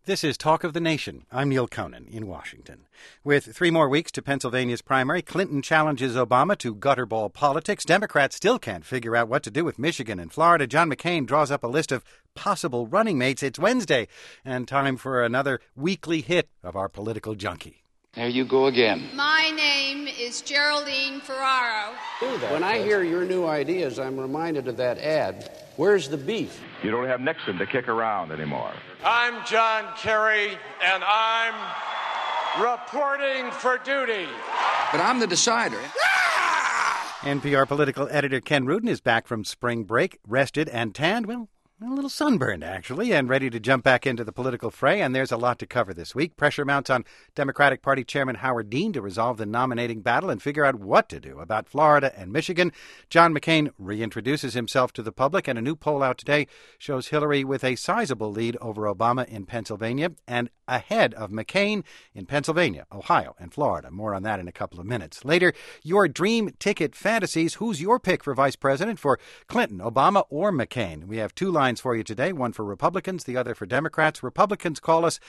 This is Talk of the Nation. I'm Neil Conan in Washington. With 3 more weeks to Pennsylvania's primary, Clinton challenges Obama to gutterball politics. Democrats still can't figure out what to do with Michigan and Florida. John McCain draws up a list of possible running mates. It's Wednesday, and time for another weekly hit of our political junkie. There you go again. My name is Geraldine Ferraro. When I hear your new ideas, I'm reminded of that ad. Where's the beef? You don't have Nixon to kick around anymore. I'm John Kerry, and I'm reporting for duty. But I'm the decider. NPR political editor Ken Rudin is back from spring break, rested and tanned, well, a little sunburned, actually, and ready to jump back into the political fray. And there's a lot to cover this week. Pressure mounts on Democratic Party Chairman Howard Dean to resolve the nominating battle and figure out what to do about Florida and Michigan. John McCain reintroduces himself to the public, and a new poll out today shows Hillary with a sizable lead over Obama in Pennsylvania and ahead of McCain in Pennsylvania, Ohio, and Florida. More on that in a couple of minutes. Later, your dream ticket fantasies. Who's your pick for vice president, for Clinton, Obama, or McCain? We have 2 lines for you today, one for Republicans, the other for Democrats. Republicans, call us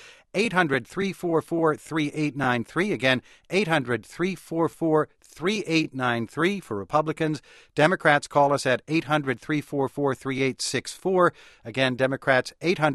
800-344-3893. Again, 800-344-3893 for Republicans. Democrats, call us at 800-344-3864. Again, Democrats,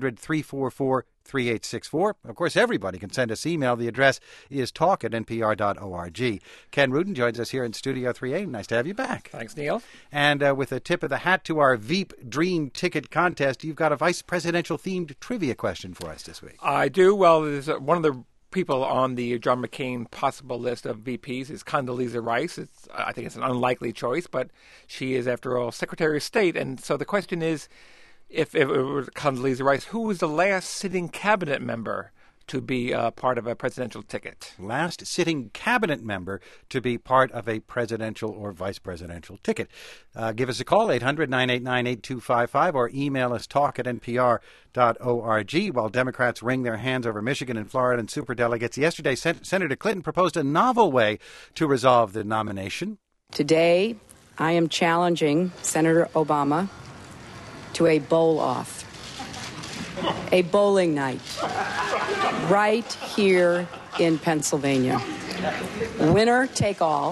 800-344-3864. Of course, everybody can send us email. The address is talk@npr.org. Ken Rudin joins us here in Studio 3A. Nice to have you back. Thanks, Neil. And with a tip of the hat to our Veep Dream Ticket Contest, you've got a vice presidential-themed trivia question for us this week. I do. Well, there's one of the people on the John McCain possible list of VPs is Condoleezza Rice. I think it's an unlikely choice, but she is, after all, Secretary of State. And so the question is, if it were Condoleezza Rice, who was the last sitting cabinet member to be part of a presidential ticket? Last sitting cabinet member to be part of a presidential or vice presidential ticket. Give us a call, 800-989-8255, or email us talk@npr.org. While Democrats wring their hands over Michigan and Florida and superdelegates, yesterday Senator Clinton proposed a novel way to resolve the nomination. Today, I am challenging Senator Obama to a bowl-off. A bowling night right here in Pennsylvania. Winner take all.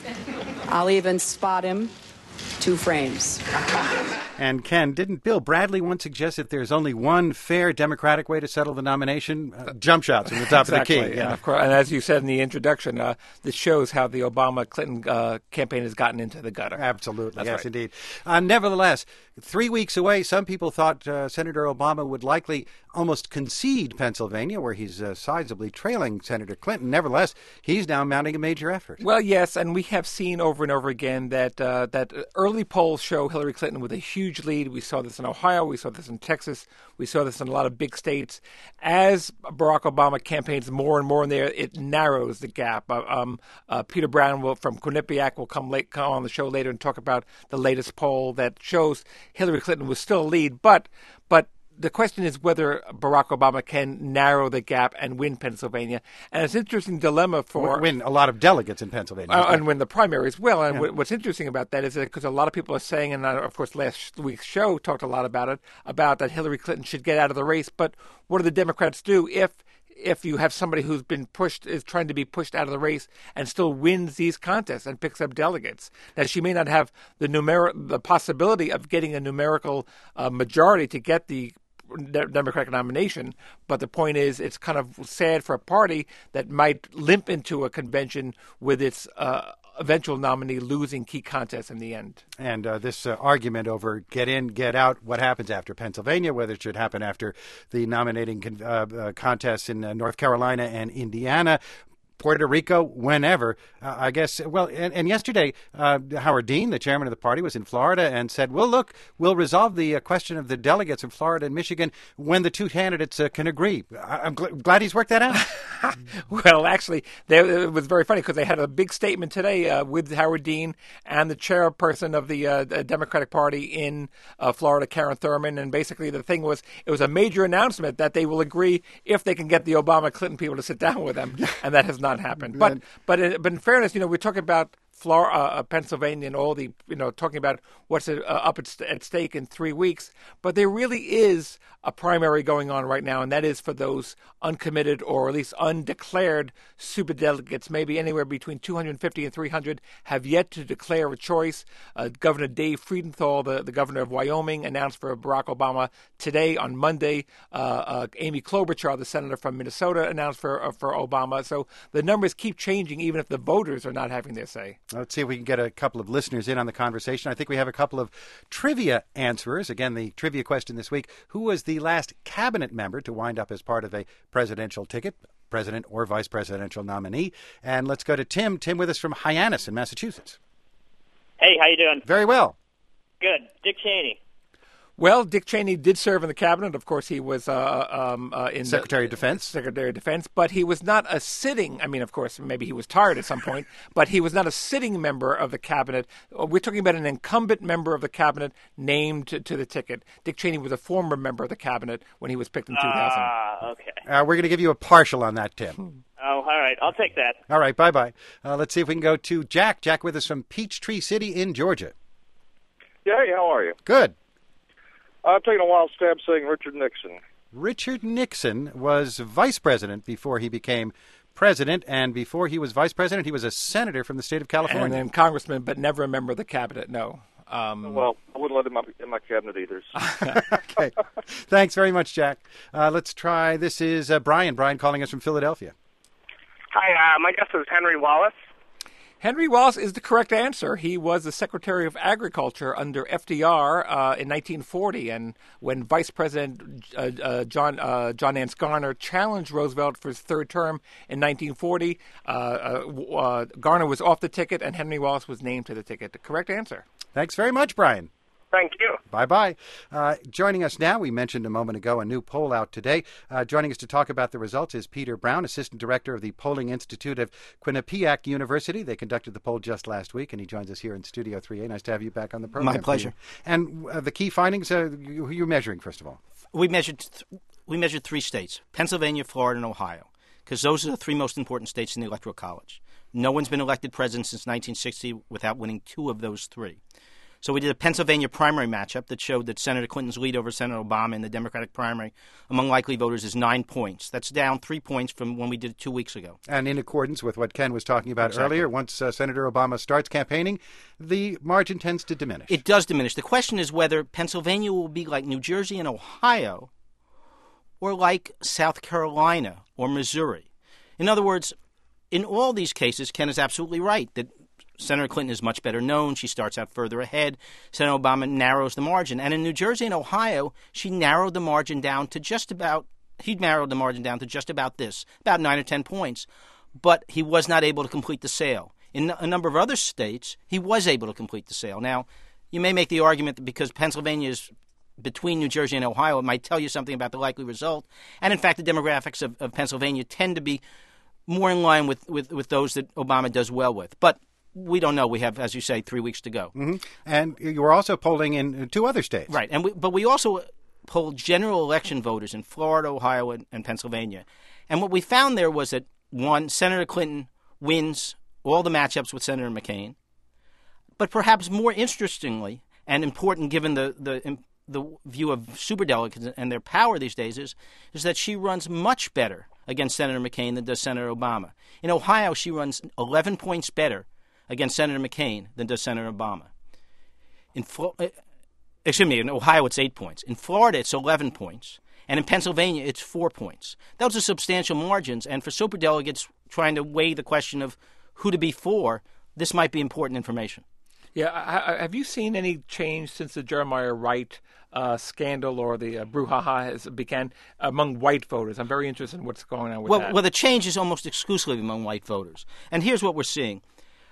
I'll even spot him 2 frames. And Ken, didn't Bill Bradley once suggest that there's only one fair Democratic way to settle the nomination? Jump shots from the top Exactly. of the key. Yeah. And of course, and as you said in the introduction, this shows how the Obama-Clinton campaign has gotten into the gutter. Absolutely. That's yes, right. Indeed. Nevertheless, 3 weeks away, some people thought Senator Obama would likely almost concede Pennsylvania, where he's sizably trailing Senator Clinton. Nevertheless, he's now mounting a major effort. Well, yes, and we have seen over and over again that that early polls show Hillary Clinton with a huge lead. We saw this in Ohio. We saw this in Texas. We saw this in a lot of big states. As Barack Obama campaigns more and more in there, it narrows the gap. Peter Brown from Quinnipiac will come on the show later and talk about the latest poll that shows Hillary Clinton was still a lead, but the question is whether Barack Obama can narrow the gap and win Pennsylvania. And it's an interesting dilemma for... Win a lot of delegates in Pennsylvania. And win the primaries. Well, and what's interesting about that is that because a lot of people are saying, and of course last week's show talked a lot about it, about that Hillary Clinton should get out of the race. But what do the Democrats do if you have somebody who's been pushed, is trying to be pushed out of the race and still wins these contests and picks up delegates? Now, she may not have the possibility of getting a numerical majority to get the Democratic nomination, but the point is it's kind of sad for a party that might limp into a convention with its eventual nominee losing key contests in the end. And this argument over get in, get out, what happens after Pennsylvania, whether it should happen after the nominating contests in North Carolina and Indiana, Puerto Rico, whenever, I guess. Well, and yesterday, Howard Dean, the chairman of the party, was in Florida and said, well, look, we'll resolve the question of the delegates in Florida and Michigan when the 2 candidates can agree. I'm glad he's worked that out. Well, actually, it was very funny because they had a big statement today with Howard Dean and the chairperson of the Democratic Party in Florida, Karen Thurman. And basically the thing was, it was a major announcement that they will agree if they can get the Obama-Clinton people to sit down with them. And that has not happened. But in fairness, we're talking about Pennsylvania, and all the talking about what's up at stake in 3 weeks. But there really is a primary going on right now, and that is for those uncommitted or at least undeclared superdelegates. Maybe anywhere between 250 and 300 have yet to declare a choice. Governor Dave Friedenthal, the governor of Wyoming, announced for Barack Obama today on Monday. Amy Klobuchar, the senator from Minnesota, announced for Obama. So the numbers keep changing, even if the voters are not having their say. Let's see if we can get a couple of listeners in on the conversation. I think we have a couple of trivia answerers. Again, the trivia question this week: who was the last cabinet member to wind up as part of a presidential ticket, president or vice presidential nominee? And let's go to Tim. Tim with us from Hyannis in Massachusetts. Hey, how you doing? Very well. Good. Dick Cheney. Well, Dick Cheney did serve in the cabinet. Of course, he was in Secretary of Defense. Secretary of Defense, but he was not a sitting. I mean, of course, maybe he was tired at some point, but he was not a sitting member of the cabinet. We're talking about an incumbent member of the cabinet named to the ticket. Dick Cheney was a former member of the cabinet when he was picked in 2000. Okay. We're going to give you a partial on that, Tim. Oh, all right. I'll take that. All right. Bye-bye. Let's see if we can go to Jack. Jack with us from Peachtree City in Georgia. Yeah, hey, how are you? Good. I'm taking a wild stab saying Richard Nixon. Richard Nixon was vice president before he became president, and before he was vice president, he was a senator from the state of California. And then congressman, but never a member of the cabinet, no. Well, I wouldn't let him in my cabinet either. Okay. Thanks very much, Jack. Let's try, this is Brian. Brian calling us from Philadelphia. Hi, my guess is Henry Wallace. Henry Wallace is the correct answer. He was the Secretary of Agriculture under FDR in 1940, and when Vice President John Nance Garner challenged Roosevelt for his third term in 1940, Garner was off the ticket, and Henry Wallace was named to the ticket. The correct answer. Thanks very much, Brian. Thank you. Bye-bye. Joining us now, we mentioned a moment ago a new poll out today. Joining us to talk about the results is Peter Brown, Assistant Director of the Polling Institute of Quinnipiac University. They conducted the poll just last week, and he joins us here in Studio 3A. Nice to have you back on the program. My pleasure. And the key findings, who are you measuring, first of all? We measured 3 states, Pennsylvania, Florida, and Ohio, because those are the 3 most important states in the Electoral College. No one's been elected president since 1960 without winning 2 of those 3. So we did a Pennsylvania primary matchup that showed that Senator Clinton's lead over Senator Obama in the Democratic primary among likely voters is 9 points. That's down 3 points from when we did it 2 weeks ago. And in accordance with what Ken was talking about Exactly. earlier, once Senator Obama starts campaigning, the margin tends to diminish. It does diminish. The question is whether Pennsylvania will be like New Jersey and Ohio or like South Carolina or Missouri. In other words, in all these cases, Ken is absolutely right that Senator Clinton is much better known. She starts out further ahead. Senator Obama narrows the margin. And in New Jersey and Ohio, he narrowed the margin down to just about this, about 9 or 10 points. But he was not able to complete the sale. In a number of other states, he was able to complete the sale. Now, you may make the argument that because Pennsylvania is between New Jersey and Ohio, it might tell you something about the likely result. And in fact, the demographics of Pennsylvania tend to be more in line with those that Obama does well with. But we don't know. We have, as you say, 3 weeks to go. Mm-hmm. And you were also polling in 2 other states. Right. But we also polled general election voters in Florida, Ohio, and Pennsylvania. And what we found there was that, 1, Senator Clinton wins all the matchups with Senator McCain. But perhaps more interestingly and important given the view of superdelegates and their power these days is that she runs much better against Senator McCain than does Senator Obama. In Ohio, she runs 11 points better against Senator McCain than does Senator Obama. In Ohio, it's 8 points. In Florida, it's 11 points. And in Pennsylvania, it's 4 points. Those are substantial margins. And for superdelegates trying to weigh the question of who to be for, this might be important information. Yeah. Have you seen any change since the Jeremiah Wright scandal or the brouhaha has began among white voters? I'm very interested in what's going on with that. Well, the change is almost exclusively among white voters. And here's what we're seeing.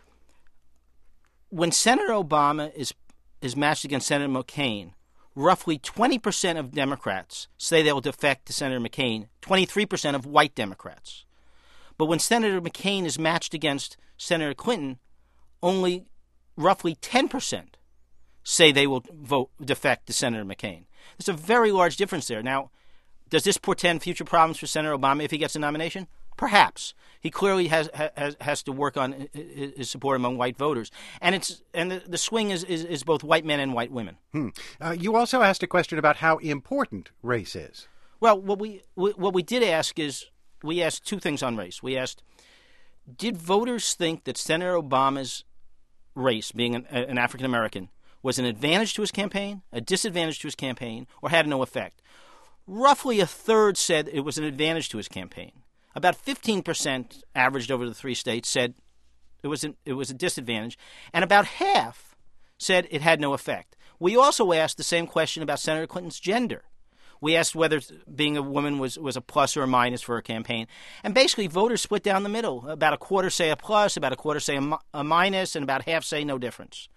When Senator Obama is matched against Senator McCain, roughly 20% of Democrats say they will defect to Senator McCain, 23% of white Democrats. But when Senator McCain is matched against Senator Clinton, only roughly 10% say they will defect to Senator McCain. There's a very large difference there. Now, does this portend future problems for Senator Obama if he gets a nomination? Perhaps. He clearly has to work on his support among white voters, and the swing is both white men and white women. You also asked a question about how important race is. Well, what we did ask is we asked two things on race. We asked, did voters think that Senator Obama's race, being an African American, was an advantage to his campaign, a disadvantage to his campaign, or had no effect? Roughly a third said it was an advantage to his campaign. About 15% averaged over the 3 states said it was a disadvantage, and about half said it had no effect. We also asked the same question about Senator Clinton's gender. We asked whether being a woman was a plus or a minus for her campaign. And basically, voters split down the middle. About a quarter say a plus, about a quarter say a minus, and about half say no difference.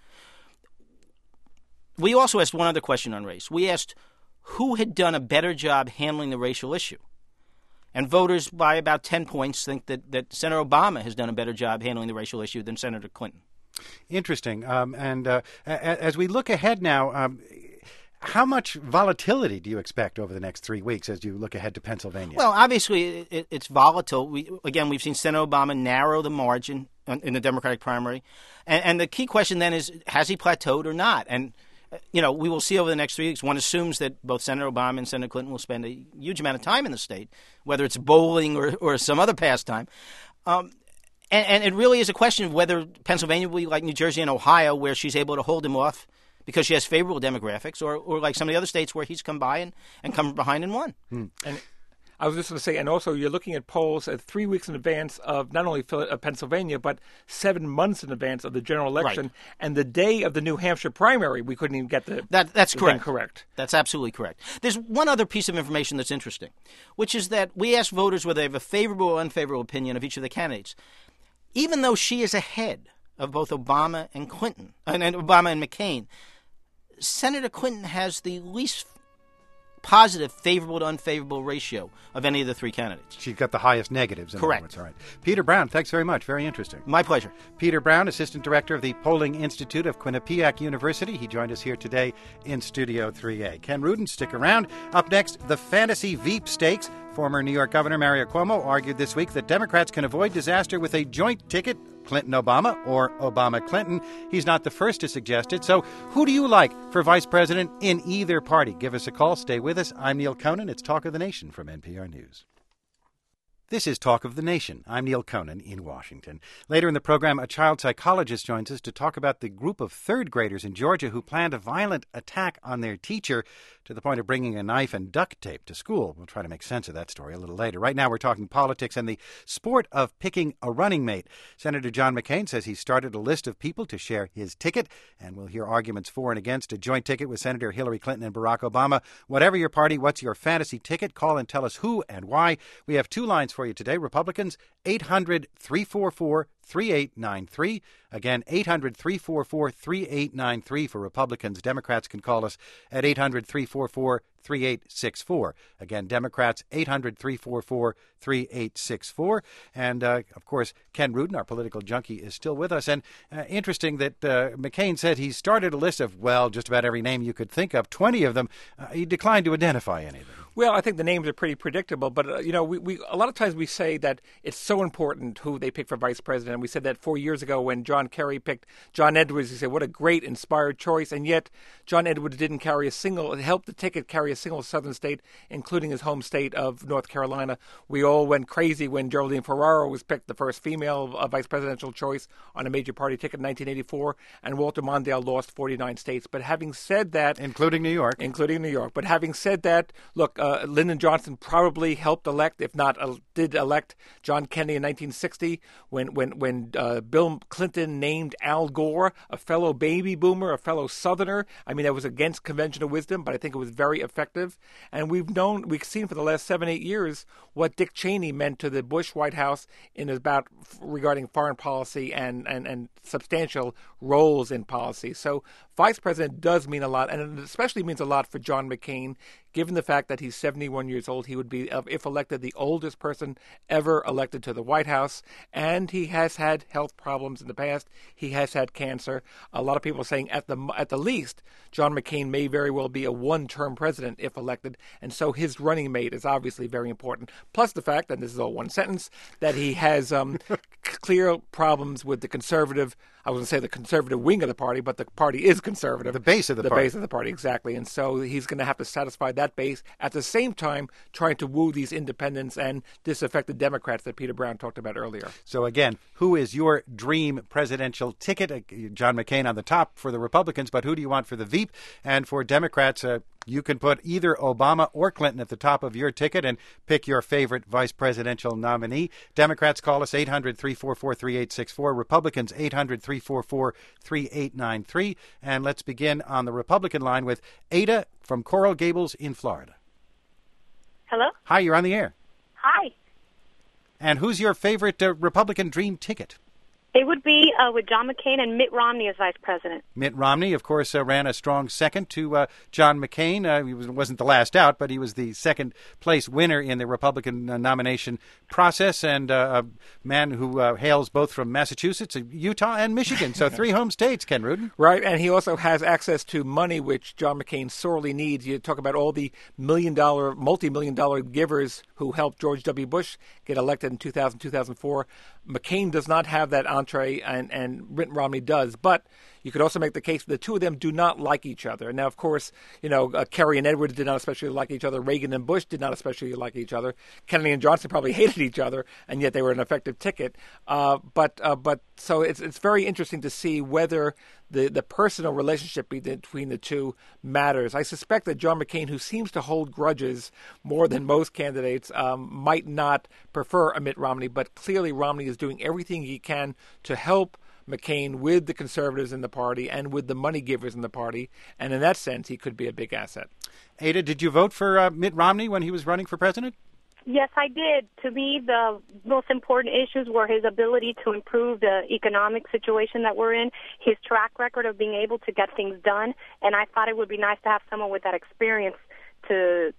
We also asked one other question on race. We asked who had done a better job handling the racial issue. And voters, by about 10 points, think that Senator Obama has done a better job handling the racial issue than Senator Clinton. Interesting. As we look ahead now, how much volatility do you expect over the next 3 weeks as you look ahead to Pennsylvania? Well, obviously, it's volatile. We've seen Senator Obama narrow the margin in the Democratic primary. And the key question then is, has he plateaued or not? And we will see over the next 3 weeks. One assumes that both Senator Obama and Senator Clinton will spend a huge amount of time in the state, whether it's bowling or some other pastime. And it really is a question of whether Pennsylvania will be like New Jersey and Ohio, where she's able to hold him off because she has favorable demographics, or like some of the other states where he's come by and come behind and won. And I was just going to say, and also you're looking at polls at 3 weeks in advance of not only Pennsylvania, but 7 months in advance of the general election. Right. And the day of the New Hampshire primary, we couldn't even get that's correct. Correct. That's absolutely correct. There's one other piece of information that's interesting, which is that we asked voters whether they have a favorable or unfavorable opinion of each of the candidates. Even though she is ahead of both Obama and Clinton, and Obama and McCain, Senator Clinton has the least positive favorable to unfavorable ratio of any of the 3 candidates. She's got the highest negatives. Correct. All right. Peter Brown, thanks very much. Very interesting. My pleasure. Peter Brown, Assistant Director of the Polling Institute of Quinnipiac University. He joined us here today in Studio 3A. Ken Rudin, stick around. Up next, the Fantasy Veep Stakes. Former New York Governor Mario Cuomo argued this week that Democrats can avoid disaster with a joint ticket, Clinton-Obama or Obama-Clinton. He's not the first to suggest it. So who do you like for vice president in either party? Give us a call. Stay with us. I'm Neil Conan. It's Talk of the Nation from NPR News. This is Talk of the Nation. I'm Neil Conan in Washington. Later in the program, a child psychologist joins us to talk about the group of third graders in Georgia who planned a violent attack on their teacher to the point of bringing a knife and duct tape to school. We'll try to make sense of that story a little later. Right now, we're talking politics and the sport of picking a running mate. Senator John McCain says he started a list of people to share his ticket, and we'll hear arguments for and against a joint ticket with Senator Hillary Clinton and Barack Obama. Whatever your party, what's your fantasy ticket? Call and tell us who and why. We have 2 lines for you today. Republicans, 800-344-3893. Again, 800-344-3893 for Republicans. Democrats can call us at 800-344-3864. Again, Democrats, 800-344-3864. And, of course, Ken Rudin, our political junkie, is still with us. And interesting that McCain said he started a list of, just about every name you could think of, 20 of them. He declined to identify any of them. Well, I think the names are pretty predictable, but, we a lot of times we say that it's so important who they pick for vice president. And we said that 4 years ago when John Kerry picked John Edwards. He said, what a great, inspired choice. And yet John Edwards didn't help the ticket carry a single southern state, including his home state of North Carolina. We all went crazy when Geraldine Ferraro was picked, the first female vice presidential choice on a major party ticket in 1984, and Walter Mondale lost 49 states. But having said that... Including New York. But having said that, look, Lyndon Johnson probably helped elect, if not did elect, John Kennedy in 1960 when Bill Clinton named Al Gore a fellow baby boomer, a fellow Southerner. I mean, that was against conventional wisdom, but I think it was very effective. And we've seen for the last 7-8 years what Dick Cheney meant to the Bush White House regarding foreign policy and substantial roles in policy. So vice president does mean a lot, and it especially means a lot for John McCain, given the fact that he's 71 years old. He would be, if elected, the oldest person ever elected to the White House, and he has had health problems in the past. He has had cancer. A lot of people are saying at the least, John McCain may very well be a one-term president if elected, and so his running mate is obviously very important. Plus the fact, and this is all one sentence, that he has clear problems with the conservative, I wouldn't say the conservative wing of the party, but the party is conservative. The base of the party. The base of the party, exactly. And so he's going to have to satisfy that base, at the same time trying to woo these independents and disaffected Democrats that Peter Brown talked about earlier. So again, who is your dream presidential ticket? John McCain on the top for the Republicans, but who do you want for the Veep? And for Democrats, you can put either Obama or Clinton at the top of your ticket and pick your favorite vice presidential nominee. Democrats, call us 800-344-3864. Republicans, 800-344-3893. And let's begin on the Republican line with Ada from Coral Gables in Florida. Hello? Hi, you're on the air. Hi. And who's your favorite Republican dream ticket? It would be with John McCain and Mitt Romney as vice president. Mitt Romney, of course, ran a strong second to John McCain. He wasn't the last out, but he was the second-place winner in the Republican nomination process, and a man who hails both from Massachusetts, Utah, and Michigan. So 3 home states, Ken Rudin. Right, and he also has access to money, which John McCain sorely needs. You talk about all the multi-million-dollar givers who helped George W. Bush get elected in 2000, 2004. McCain does not have that entree, and Mitt Romney does. But you could also make the case that the two of them do not like each other. Now, of course, Kerry and Edwards did not especially like each other. Reagan and Bush did not especially like each other. Kennedy and Johnson probably hated each other, and yet they were an effective ticket. But so it's very interesting to see whether the personal relationship between the two matters. I suspect that John McCain, who seems to hold grudges more than most candidates, might not prefer a Mitt Romney, but clearly Romney is doing everything he can to help McCain with the conservatives in the party and with the money givers in the party, and in that sense, he could be a big asset. Ada, did you vote for Mitt Romney when he was running for president? Yes, I did. To me, the most important issues were his ability to improve the economic situation that we're in, his track record of being able to get things done, and I thought it would be nice to have someone with that experience as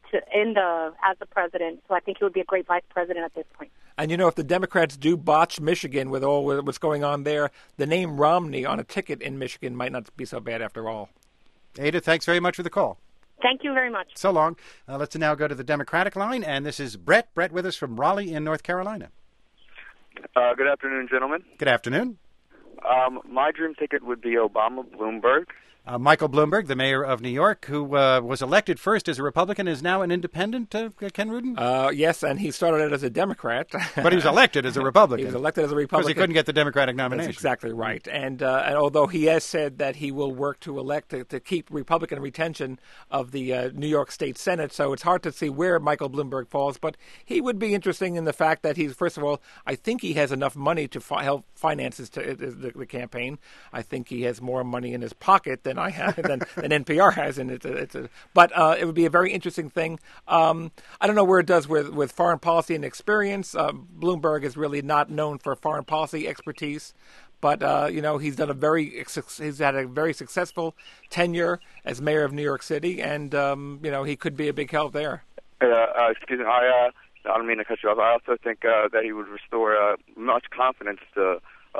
the president. So I think he would be a great vice president at this point. And if the Democrats do botch Michigan with all what's going on there, the name Romney on a ticket in Michigan might not be so bad after all. Ada, thanks very much for the call. Thank you very much. So long. Let's now go to the Democratic line, and this is Brett. Brett with us from Raleigh in North Carolina. Good afternoon, gentlemen. Good afternoon. My dream ticket would be Obama Bloomberg. Michael Bloomberg, the mayor of New York, who was elected first as a Republican, is now an independent, Ken Rudin? Yes, and he started out as a Democrat. But he was elected as a Republican. He was elected as a Republican. Because he couldn't get the Democratic nomination. That's exactly right. And although he has said that he will work to keep Republican retention of the New York State Senate, so it's hard to see where Michael Bloomberg falls. But he would be interesting in the fact that he's, first of all, I think he has enough money to help finance the campaign. I think he has more money in his pocket than I have, than NPR has, and but it would be a very interesting thing. I don't know where it does with foreign policy and experience. Bloomberg is really not known for foreign policy expertise, but he's had a very successful tenure as mayor of New York City, and he could be a big help there. Excuse me, I don't mean to cut you off. I also think that he would restore much confidence to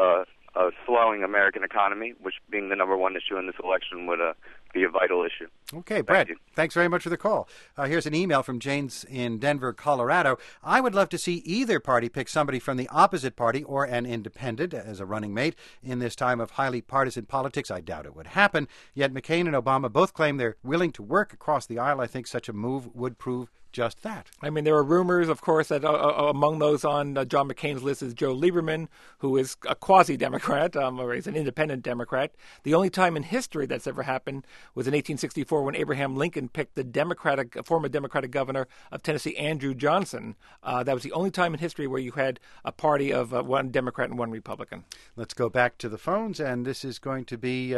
a slowing American economy, which being the number one issue in this election would be a vital issue. Okay, Brett, thanks very much for the call. Here's an email from James in Denver, Colorado. I would love to see either party pick somebody from the opposite party or an independent as a running mate. In this time of highly partisan politics, I doubt it would happen. Yet McCain and Obama both claim they're willing to work across the aisle. I think such a move would prove just that. I mean, there are rumors, of course, that among those on John McCain's list is Joe Lieberman, who is a quasi-Democrat, or he's an independent Democrat. The only time in history that's ever happened was in 1864 when Abraham Lincoln picked the former Democratic governor of Tennessee, Andrew Johnson. That was the only time in history where you had a party of one Democrat and one Republican. Let's go back to the phones, and this is going to be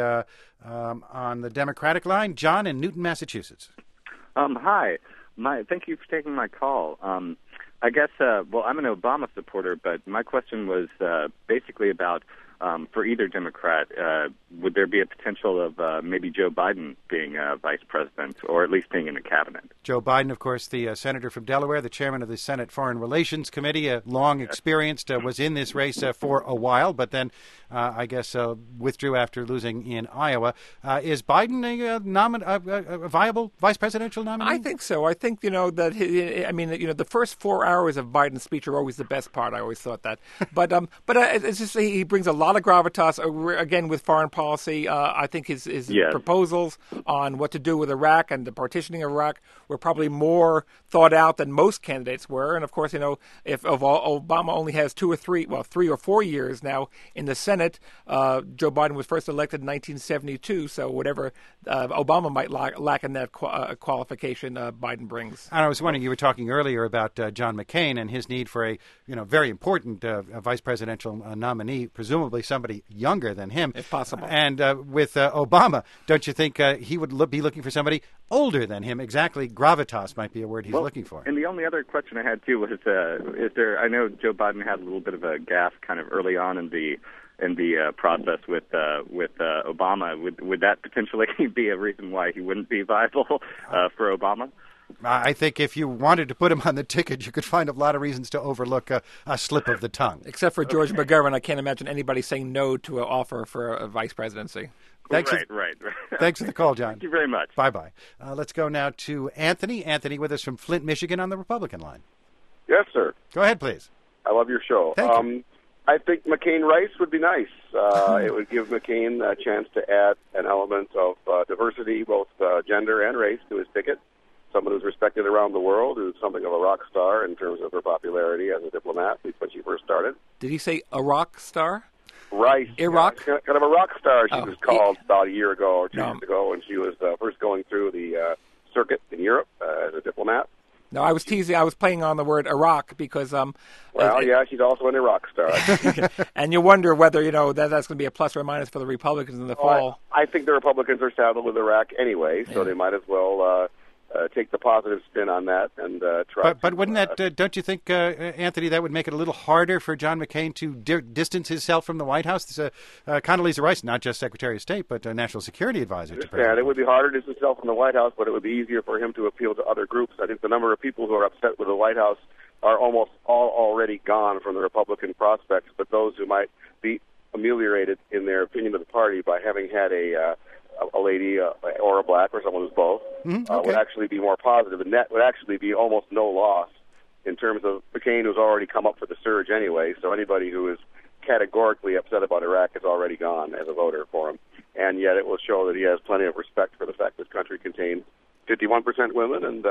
on the Democratic line. John in Newton, Massachusetts. Hi. Thank you for taking my call. I guess, I'm an Obama supporter, but my question was basically about for either Democrat, would there be a potential of maybe Joe Biden being vice president, or at least being in the cabinet? Joe Biden, of course, the senator from Delaware, the chairman of the Senate Foreign Relations Committee, long experienced, was in this race for a while, but then I guess withdrew after losing in Iowa. Is Biden a viable vice presidential nominee? I think so. I think, that the first 4 hours of Biden's speech are always the best part. I always thought that. But it's just he brings a lot of gravitas, again, with foreign policy. I think his proposals on what to do with Iraq and the partitioning of Iraq were probably more thought out than most candidates were. And, of course, if Obama only has 3 or 4 years now in the Senate, Joe Biden was first elected in 1972, so whatever Obama might lack in that qualification, Biden brings. I was wondering, you were talking earlier about John McCain and his need for a very important vice presidential nominee, presumably somebody younger than him. If possible. And with Obama, don't you think he would be looking for somebody older than him? Exactly, gravitas might be a word he's looking for. And the only other question I had, too, was is there, I know Joe Biden had a little bit of a gaffe kind of early on in the process with Obama. Would that potentially be a reason why he wouldn't be viable for Obama? I think if you wanted to put him on the ticket, you could find a lot of reasons to overlook a slip of the tongue. Except for George McGovern, I can't imagine anybody saying no to an offer for a vice presidency. Right. Thanks for the call, John. Thank you very much. Bye-bye. Let's go now to Anthony. Anthony with us from Flint, Michigan on the Republican line. Yes, sir. Go ahead, please. I love your show. Thank you. I think McCain-Rice would be nice. It would give McCain a chance to add an element of diversity, both gender and race, to his ticket. Someone who's respected around the world, who's something of a rock star in terms of her popularity as a diplomat, at least when she first started. Did he say a rock star? Rice. Iraq? Yeah, kind of a rock star, she was called about a year ago or 2 years ago when she was first going through the circuit in Europe as a diplomat. No, I was teasing. I was playing on the word Iraq because... she's also an Iraq star. And you wonder whether, that's going to be a plus or a minus for the Republicans in the fall. I think the Republicans are saddled with Iraq anyway, so they might as well take the positive spin on that and try. But wouldn't that, don't you think, Anthony, that would make it a little harder for John McCain to distance himself from the White House? Condoleezza Rice, not just Secretary of State, but National Security Advisor to President. It would be harder to distance himself from the White House, but it would be easier for him to appeal to other groups. I think the number of people who are upset with the White House are almost all already gone from the Republican prospects, but those who might be ameliorated in their opinion of the party by having had a lady or a black or someone who's both would actually be more positive. The net would actually be almost no loss in terms of McCain, who's already come up for the surge anyway. So anybody who is categorically upset about Iraq is already gone as a voter for him. And yet it will show that he has plenty of respect for the fact this country contains 51% women and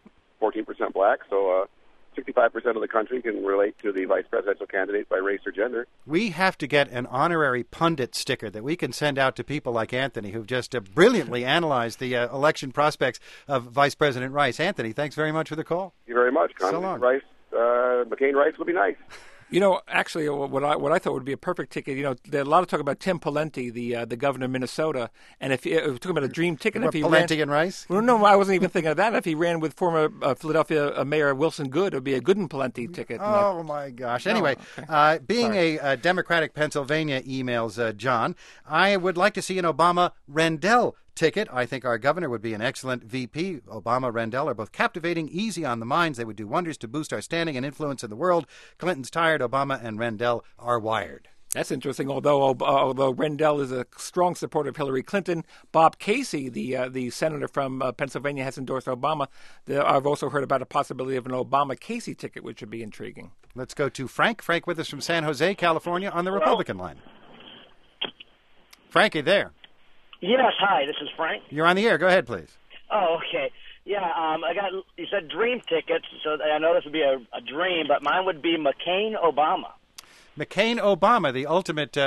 14% black. So 65% of the country can relate to the vice presidential candidate by race or gender. We have to get an honorary pundit sticker that we can send out to people like Anthony, who've just brilliantly analyzed the election prospects of Vice President Rice. Anthony, thanks very much for the call. Thank you very much. So long. McCain-Rice would be nice. Actually, what I thought would be a perfect ticket, there's a lot of talk about Tim Pawlenty, the governor of Minnesota, and if we're talking about a dream ticket, if he Pawlenty and Rice? Well, no, I wasn't even thinking of that. If he ran with former Philadelphia Mayor Wilson Goode, it would be a Gooden-Pawlenty ticket. Oh, my gosh. Anyway, being a Democratic Pennsylvania emails, John, I would like to see an Obama-Rendell ticket. I think our governor would be an excellent VP. Obama, Rendell are both captivating, easy on the minds. They would do wonders to boost our standing and influence in the world. Clinton's tired. Obama and Rendell are wired. That's interesting. Although Rendell is a strong supporter of Hillary Clinton, Bob Casey, the senator from Pennsylvania, has endorsed Obama. I've also heard about a possibility of an Obama-Casey ticket, which would be intriguing. Let's go to Frank. Frank with us from San Jose, California, on the Republican line. Frank, are you there? Yes, hi, this is Frank. You're on the air. Go ahead, please. Oh, okay. Yeah, you said dream tickets, so I know this would be a dream, but mine would be McCain-Obama. McCain-Obama, the ultimate,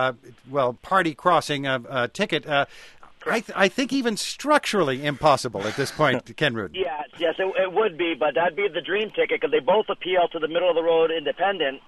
party-crossing ticket. I think even structurally impossible at this point, Ken Rudin. Yes, it would be, but that'd be the dream ticket because they both appeal to the middle-of-the-road independents.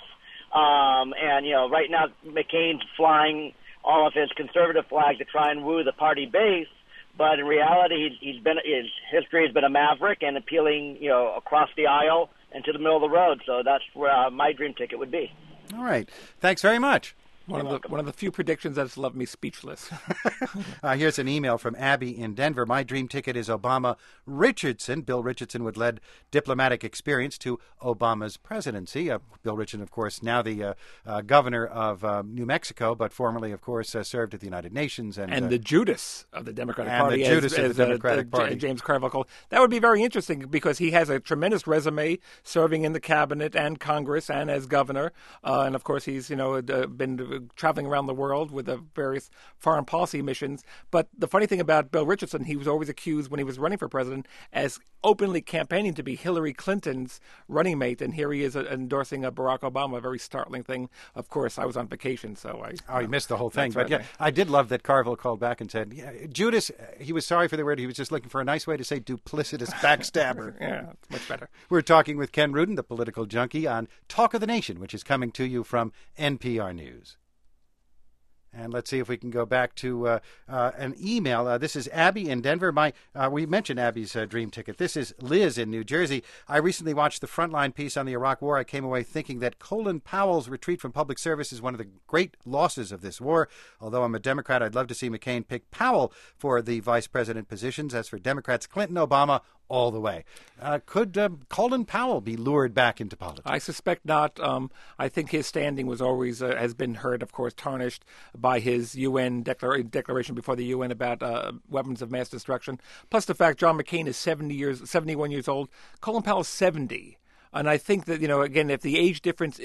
Right now McCain's flying all of his conservative flag to try and woo the party base, but in reality, his history has been a maverick and appealing, across the aisle and to the middle of the road. So that's where my dream ticket would be. All right. Thanks very much. One of the few predictions that's left me speechless. Here's an email from Abby in Denver. My dream ticket is Obama Richardson. Bill Richardson would lend diplomatic experience to Obama's presidency. Bill Richardson, of course, now the governor of New Mexico, but formerly, of course, served at the United Nations. And the Judas of the Democratic Party. And the Judas of the Democratic Party. James Carmichael. That would be very interesting because he has a tremendous resume serving in the cabinet and Congress and as governor. And, of course, he's, been traveling around the world with various foreign policy missions. But the funny thing about Bill Richardson, he was always accused when he was running for president as openly campaigning to be Hillary Clinton's running mate. And here he is endorsing Barack Obama, a very startling thing. Of course, I was on vacation, so you missed the whole thing. But right. I did love that Carville called back and said, Judas, he was sorry for the word. He was just looking for a nice way to say duplicitous backstabber. Yeah, it's much better. We're talking with Ken Rudin, the political junkie, on Talk of the Nation, which is coming to you from NPR News. And let's see if we can go back to an email. This is Abby in Denver. We mentioned Abby's dream ticket. This is Liz in New Jersey. I recently watched the Frontline piece on the Iraq War. I came away thinking that Colin Powell's retreat from public service is one of the great losses of this war. Although I'm a Democrat, I'd love to see McCain pick Powell for the vice president positions. As for Democrats, Clinton, Obama, all the way. Could Colin Powell be lured back into politics? I suspect not. I think his standing was always has been hurt, of course, tarnished by his UN declaration before the UN about weapons of mass destruction. Plus the fact John McCain is 71 years old. Colin Powell is 70. And I think that, again, if the age difference,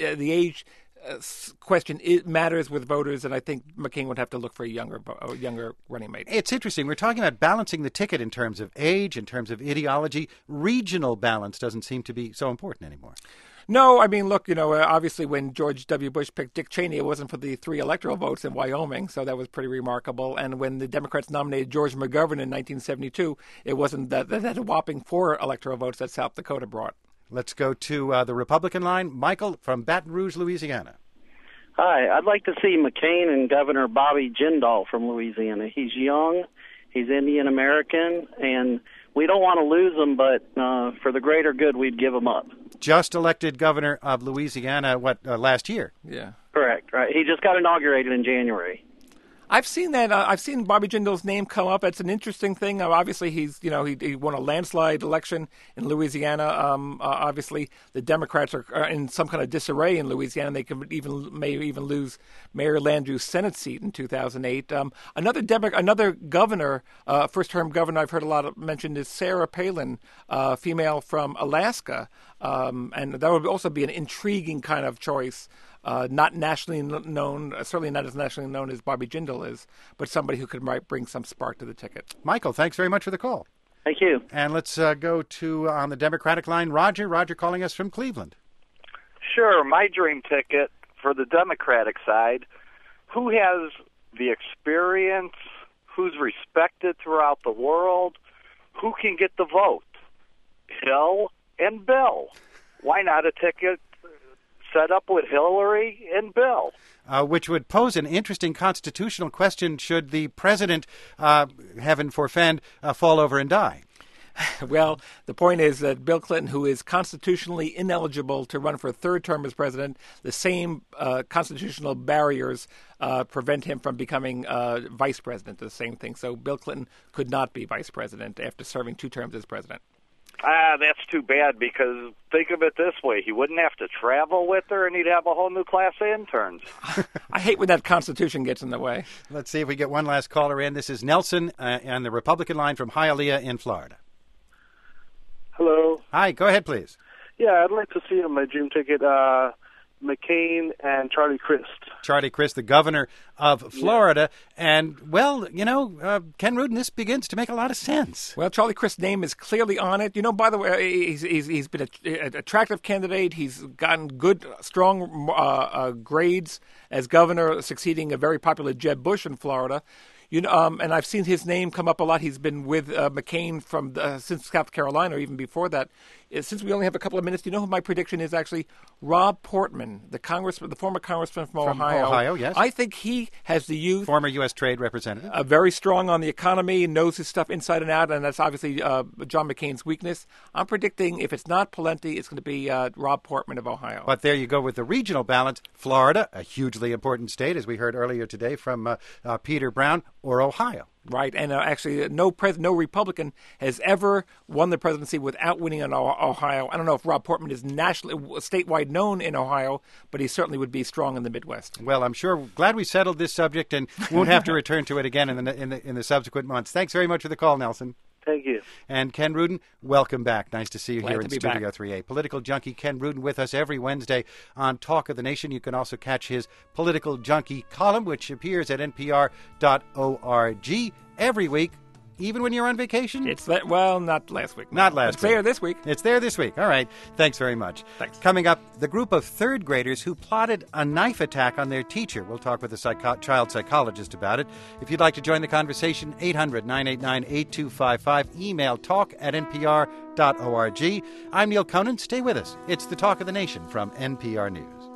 question, it matters with voters, and I think McCain would have to look for a younger running mate. It's interesting. We're talking about balancing the ticket in terms of age, in terms of ideology. Regional balance doesn't seem to be so important anymore. No, I mean, look, obviously when George W. Bush picked Dick Cheney, it wasn't for the 3 electoral votes in Wyoming, so that was pretty remarkable. And when the Democrats nominated George McGovern in 1972, it wasn't that whopping 4 electoral votes that South Dakota brought. Let's go to the Republican line. Michael from Baton Rouge, Louisiana. Hi, I'd like to see McCain and Governor Bobby Jindal from Louisiana. He's young, he's Indian American, and we don't want to lose him, but for the greater good, we'd give him up. Just elected governor of Louisiana, last year? Yeah. Correct, right. He just got inaugurated in January. I've seen that. I've seen Bobby Jindal's name come up. It's an interesting thing. Obviously, he's he won a landslide election in Louisiana. Obviously, the Democrats are in some kind of disarray in Louisiana. They may even lose Mayor Landrieu's Senate seat in 2008. Another governor, first-term governor I've heard a lot of mentioned is Sarah Palin, female from Alaska, and that would also be an intriguing kind of choice. Not nationally known, certainly not as nationally known as Bobby Jindal is, but somebody who could bring some spark to the ticket. Michael, thanks very much for the call. Thank you. And let's go to, on the Democratic line, Roger. Roger calling us from Cleveland. Sure. My dream ticket for the Democratic side, who has the experience, who's respected throughout the world, who can get the vote? Hill and Bill. Why not a ticket set up with Hillary and Bill? Which would pose an interesting constitutional question should the president, heaven forfend, fall over and die. Well, the point is that Bill Clinton, who is constitutionally ineligible to run for a third term as president, the same constitutional barriers prevent him from becoming vice president, the same thing. So Bill Clinton could not be vice president after serving 2 terms as president. That's too bad, because think of it this way. He wouldn't have to travel with her, and he'd have a whole new class of interns. I hate when that Constitution gets in the way. Let's see if we get one last caller in. This is Nelson on the Republican line from Hialeah in Florida. Hello. Hi, go ahead, please. Yeah, I'd like to see on my dream ticket McCain and Charlie Crist. Charlie Crist, the governor of Florida. Yeah. And, well, Ken Rudin, this begins to make a lot of sense. Well, Charlie Crist's name is clearly on it. By the way, he's been an attractive candidate. He's gotten good, strong grades as governor, succeeding a very popular Jeb Bush in Florida. And I've seen his name come up a lot. He's been with McCain since South Carolina, or even before that. since we only have a couple of minutes, do you know who my prediction is actually? Rob Portman, the former congressman from Ohio. Ohio, yes. I think he has the youth. Former U.S. Trade Representative. Very strong on the economy, knows his stuff inside and out, and that's obviously John McCain's weakness. I'm predicting if it's not Pawlenty, it's going to be Rob Portman of Ohio. But there you go with the regional balance. Florida, a hugely important state, as we heard earlier today from Peter Brown, or Ohio. Right, and actually, no Republican has ever won the presidency without winning in Ohio. I don't know if Rob Portman is statewide known in Ohio, but he certainly would be strong in the Midwest. Well, I'm sure. Glad we settled this subject, and won't have to return to it again in the subsequent months. Thanks very much for the call, Nelson. Thank you. And Ken Rudin, welcome back. Nice to see you here in Studio back. 3A. Political junkie Ken Rudin with us every Wednesday on Talk of the Nation. You can also catch his Political Junkie column, which appears at npr.org every week, even when you're on vacation. Not last week. Not last week. It's there this week. It's there this week. All right. Thanks very much. Thanks. Coming up, the group of third graders who plotted a knife attack on their teacher. We'll talk with a child psychologist about it. If you'd like to join the conversation, 800-989-8255. Email talk@npr.org. I'm Neil Conan. Stay with us. It's the Talk of the Nation from NPR News.